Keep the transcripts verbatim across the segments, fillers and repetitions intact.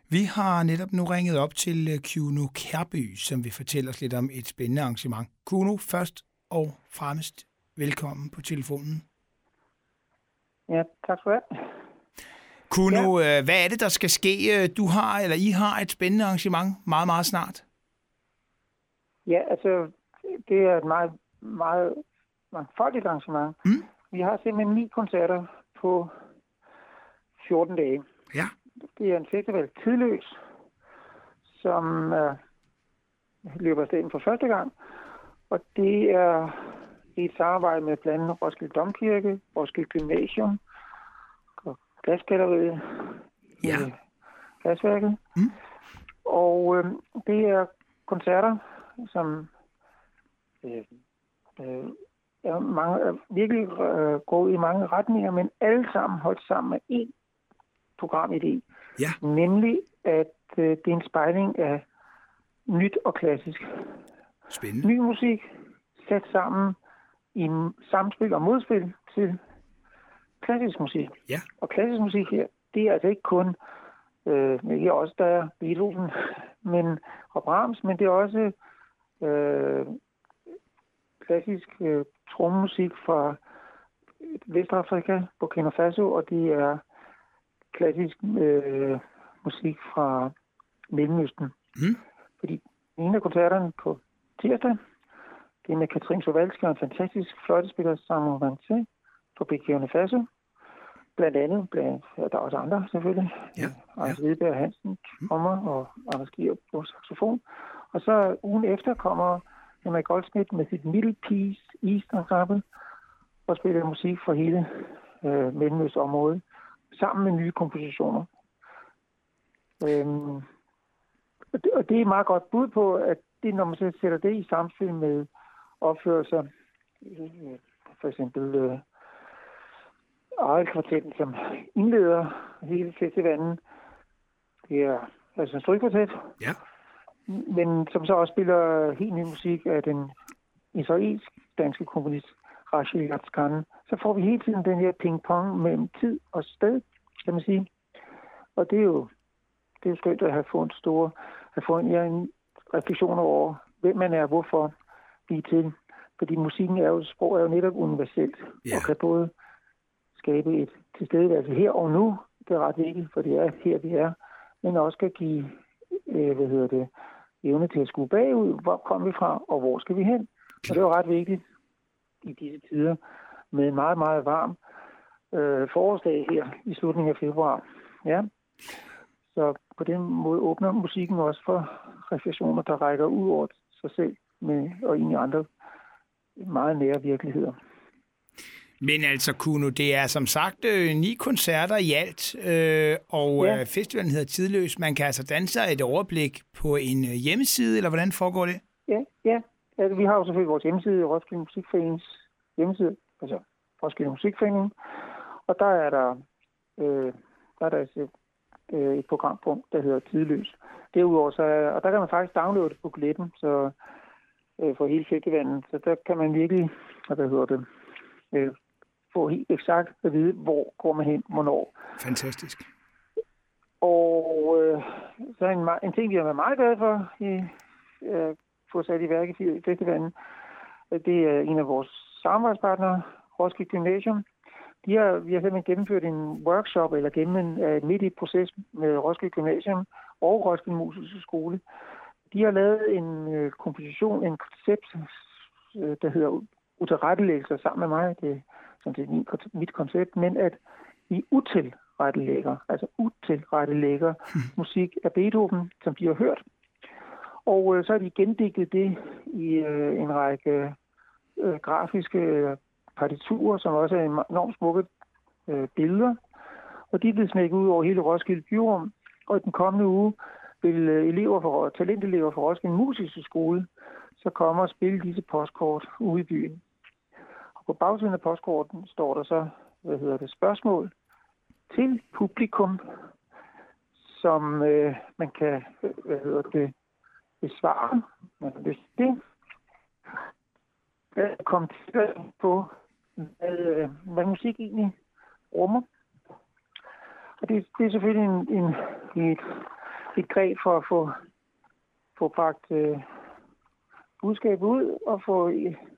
Vi har netop nu ringet op til Kuno Kærby, som vil fortælle os lidt om et spændende arrangement. Kuno, først og fremmest velkommen på telefonen. Ja, tak for det. Kuno, ja. Hvad er det, der skal ske? Du har, eller I har et spændende arrangement meget, meget snart. Ja, altså, det er et meget, meget mangfoldigt arrangement. Mm. Vi har simpelthen ni koncerter på fjorten dage. Ja. Det er en festival tidløs, som uh, løber af stedet for første gang. Og det er et samarbejde med blandt andet Roskilde Domkirke, Roskilde Gymnasium, Glasgalleriet, ja. Glasværket. Mm. Og øh, det er koncerter, som øh, øh, er, mange, er virkelig øh, går i mange retninger, men alle sammen holdt sammen med én programidé. Ja. Nemlig, at øh, det er en spejling af nyt og klassisk. Spændende. Ny musik sat sammen i samspil og modspil til klassisk musik. Ja. Og klassisk musik her, det er altså ikke kun, øh, ikke også der er Beethoven men, og Brahms, men det er også øh, klassisk øh, trommemusik fra Vestafrika, Burkina Faso, og det er klassisk øh, musik fra Mellemøsten. Mm. Fordi en af koncerterne på tirsdag, det er med Katrin Sovalski og en fantastisk fløjtespiller, Samuel Vanté, på Burkina Faso. Blandt andet, blandt, ja, der er også andre selvfølgelig. Ja, ja. Anders Hvideberg Hansen kommer, mm. og Anders Gier på saxofon. Og så ugen efter kommer Henrik Goldsmith med sit Middle Peace East Ensemble og spiller musik fra hele øh, Mellemøstområdet sammen med nye kompositioner. Øhm, og, det, og det er meget godt bud på, at det, når man så sætter det i samspil med opførelser, øh, for eksempel øh, Ariel-kvartetten, som indleder hele festivalen. Det er altså en strygkvartet. Ja. Men som så også spiller helt ny musik af den israelsk-danske komponist Rachel Yatzkan. Så får vi hele tiden den her ping-pong mellem tid og sted, kan man sige. Og det er jo, det er jo skønt at have fået en stor, have fået en, ja, en refleksion over, hvem man er, hvorfor vi er til. Fordi musikken er jo, sprog er jo netop universelt, yeah. og kan både skabe et tilstedeværelse her og nu, det er ret vigtigt, for det er her, vi er, men også kan give, øh, hvad hedder det, evne til at skue bagud, hvor kommer vi fra, og hvor skal vi hen? Og det er jo ret vigtigt i disse tider, med en meget, meget varm øh, forårsdag her i slutningen af februar. Ja. Så på den måde åbner musikken også for refleksioner, der rækker ud over sig selv, med, og ind i andre meget nære virkeligheder. Men altså, Kuno, det er som sagt øh, ni koncerter i alt, øh, og ja. øh, festivalen hedder Tidløs. Man kan altså danne sig et overblik på en øh, hjemmeside, eller hvordan foregår det? Ja, ja. Altså, vi har jo selvfølgelig vores hjemmeside, Roskilde Musikforenings hjemmeside, altså Roskilde Musikforening, og der er der, øh, der er der et, øh, et programpunkt, der hedder Tidløs. Derudover, så, og der kan man faktisk downloade det på billetten, så øh, for hele festivalen, så der kan man virkelig, hvad hedder det, øh, få helt eksakt at vide, hvor går man hen, hvornår. Fantastisk. Og øh, så en, en ting, vi har været meget glade for i øh, få sat i værk i festivalen, det er en af vores samarbejdspartnere, Roskilde Gymnasium. De har, vi har simpelthen gennemført en workshop, eller gennem en, midt i et proces med Roskilde Gymnasium og Roskilde Musiske Skole. De har lavet en øh, komposition, en koncept, øh, der hedder utilrettelæggelser sammen med mig. Det som det er min, mit koncept, men at vi utilrettelægger, altså utilrettelægger musik af Beethoven, som de har hørt. Og øh, så har de gendigtet det i øh, en række øh, grafiske øh, partiturer, som også er enormt smukke øh, billeder. Og de er blevet smækket ud over hele Roskilde Byrum. Og i den kommende uge vil øh, elever for, talentelever fra Roskilde Musiske Skole så komme og spille disse postkort ude i byen. På bagsiden af postkorten står der så, hvad hedder det, spørgsmål til publikum, som øh, man kan, hvad hedder det, besvare. Man kan lyst til det. Kom til på, hvad, hvad musik egentlig rummer. Og det, det er selvfølgelig en, en, et et greb for at få, få bragt øh, budskab ud og få,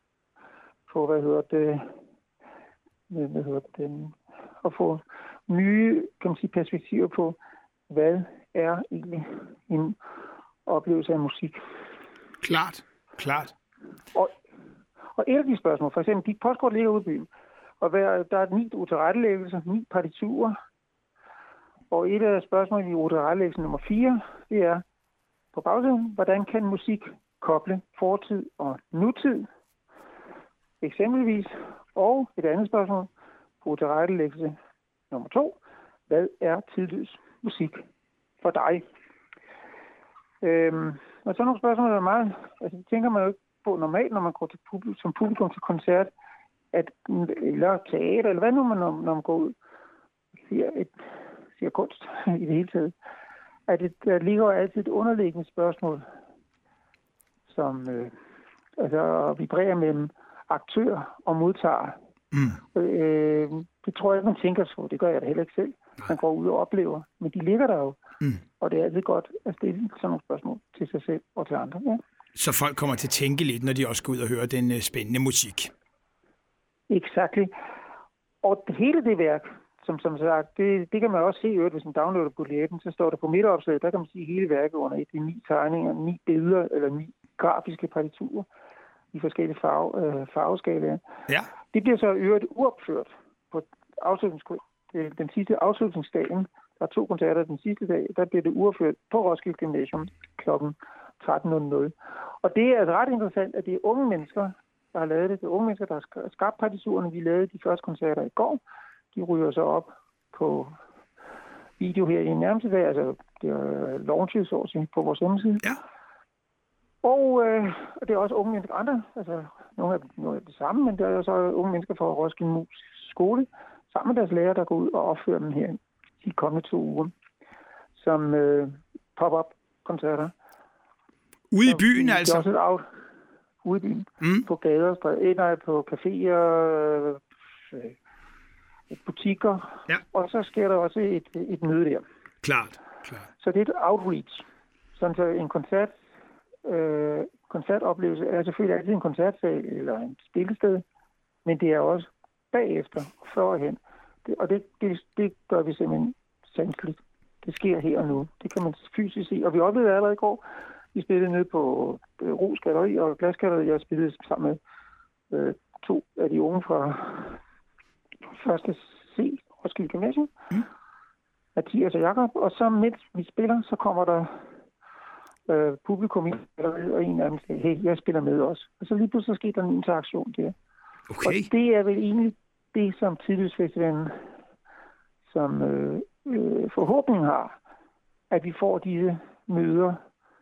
få hvad hedder det, hvad hedder det, og få nye, kan man sige, perspektiver på, hvad er egentlig en oplevelse af musik. Klart, klart. Og, og et af de spørgsmål, for eksempel, dit postkort ligger ude i byen, og hver, der er ni utilrettelæggelser, ni partiturer, og et af spørgsmålene i utilrettelæggelse nummer fire, det er på bagsiden, hvordan kan musik koble fortid og nutid, eksempelvis, og et andet spørgsmål på utilrettelæggelse nummer to, hvad er tidløs musik for dig? Øhm, og så nogle spørgsmål, der er meget, altså det tænker man jo ikke på normalt, når man går til publikum, som publikum til koncert, at, eller teater, eller hvad nu man, når, når man går ud og siger, et, siger kunst i det hele taget, at det, der ligger jo altid et underliggende spørgsmål, som øh, altså, vibrerer mellem aktør og modtager. Mm. Øh, det tror jeg ikke, man tænker så. Det gør jeg da heller ikke selv. Man går ud og oplever. Men de ligger der jo. Mm. Og det er altid godt at stille sådan nogle spørgsmål til sig selv og til andre. Ja. Så folk kommer til at tænke lidt, når de også går ud og hører den uh, spændende musik. Exakt. Og det, hele det værk, som, som sagt, det, det kan man også se, øvrigt, hvis man downloader på læben, så står der på midteropslaget, der kan man se hele værket under et. Det er ni tegninger, ni billeder eller ni grafiske partiturer i forskellige farve, øh, farveskalaer. Ja. Det bliver så øvrigt uopført på den sidste afslutningsdagen. Der er to koncerter den sidste dag. Der bliver det uopført på Roskilde Gymnasium kl. tretten nul nul. Og det er altså ret interessant, at det er unge mennesker, der har lavet det. Det er unge mennesker, der har skabt partiturerne. Vi lavede de første koncerter i går. De ryger så op på video her i nærmeste dag. Altså, det er launchet så at sige, på vores hjemmeside. Ja. Og, øh, og det er også unge mennesker andre. Altså, nogle af dem er det samme, men det er også unge mennesker fra Roskilde Musisk Skole, sammen med deres lærer, der går ud og opfører dem her de kommende to uger, som øh, pop-up-koncerter. Ude i byen, så, altså? Det er også et out, ude i byen. Mm. På gader, stræder, på caféer, øh, butikker, ja. Og så sker der også et, et møde der. Klart, klart. Så det er et outreach. Sådan så en koncert, øh, koncertoplevelse er selvfølgelig altid en koncertsal eller en spillested, men det er også bagefter og førhen. Det, og det, det, det gør vi simpelthen sanseligt. Det sker her og nu. Det kan man fysisk se. Og vi oplevede allerede i går, vi spillede nede på øh, Ros Galleri og Glasgalleri. Jeg spillede sammen med øh, to af de unge fra første C, Roskilde Gymnasium, mm. Mathias og Jakob. Og så mens vi spiller, så kommer der øh, publikum ind, og en af dem siger, hey, jeg spiller med også. Og så lige pludselig sker der en interaktion der. Okay. Og det er vel egentlig det, som Tidløsfestivalen som øh, øh, forhåbning har, at vi får disse møder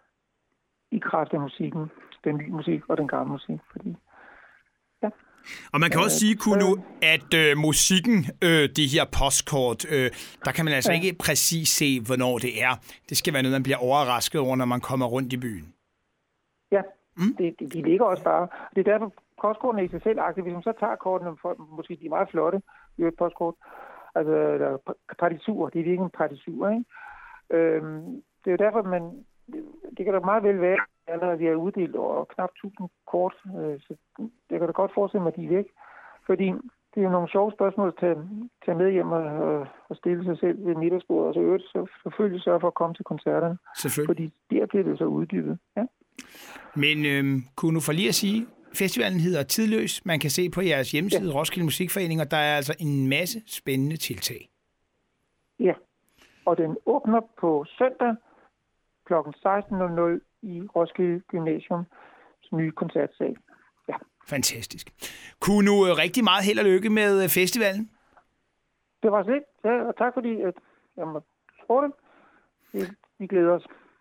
i kraft af musikken, den nye musik og den gamle musik. Fordi, ja. Og man kan også sige, Kuno, at øh, musikken, øh, det her postkort, øh, der kan man altså ja. ikke præcis se, hvornår det er. Det skal være noget, man bliver overrasket over, når man kommer rundt i byen. Ja, mm? det, de, de ligger også bare. Det er derfor, postkortene i sig selv aktivt. Hvis man så tager kortene, for, måske de er meget flotte, i et postkort, altså der partiturer, det er virkelig en partitur, ikke? Øhm, det er jo derfor, man, det kan da meget vel være, at vi har uddelt over knap tusind kort, øh, så det kan da godt forestille mig, at de er væk. Fordi det er jo nogle sjove spørgsmål at tage, tage med hjem og, og stille sig selv ved middagsbordet, og så øvrigt så selvfølgelig sørge for at komme til koncerterne. Fordi der bliver det så uddybet, ja. Men øh, kunne du for lige at sige, festivalen hedder Tidløs. Man kan se på jeres hjemmeside, ja. Roskilde Musikforening, og der er altså en masse spændende tiltag. Ja, og den åbner på søndag kl. seksten nul nul i Roskilde Gymnasium nye koncertsal. Ja. Fantastisk. Kunne nu rigtig meget held og lykke med festivalen? Det var så lidt, ja, og tak fordi at jeg måtte spørge dem. Vi glæder os.